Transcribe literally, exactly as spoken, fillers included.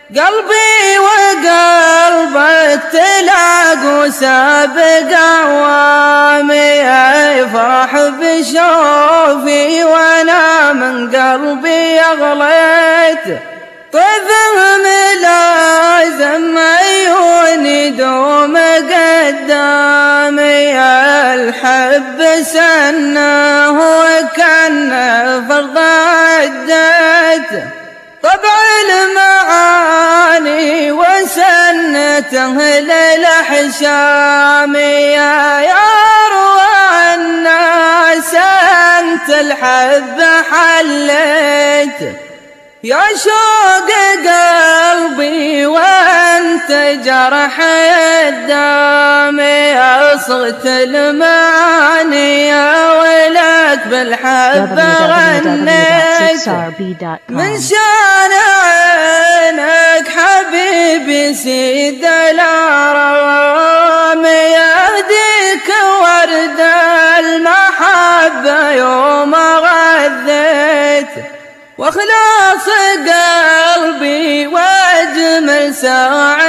قلبي وقلبك تلاقوا سابق أعوامي، يفرح بشوفي وأنا من قلبي أغليت. طيف ملازم عيوني دوم قدامي، الحب سنه وكان فرض عديت. طبع المعاني وسنته للأحشام، يا أروع الناس أنت الحب حليت. يا شوق قلبي وأنت جرح الدم، أصغت المعاني ولك بالحب غنيت. من شان عينك حبيبي سيد الأرام، يهديك ورد المحبة يوم غذيت. واخلاص قلبي واجمل ساعة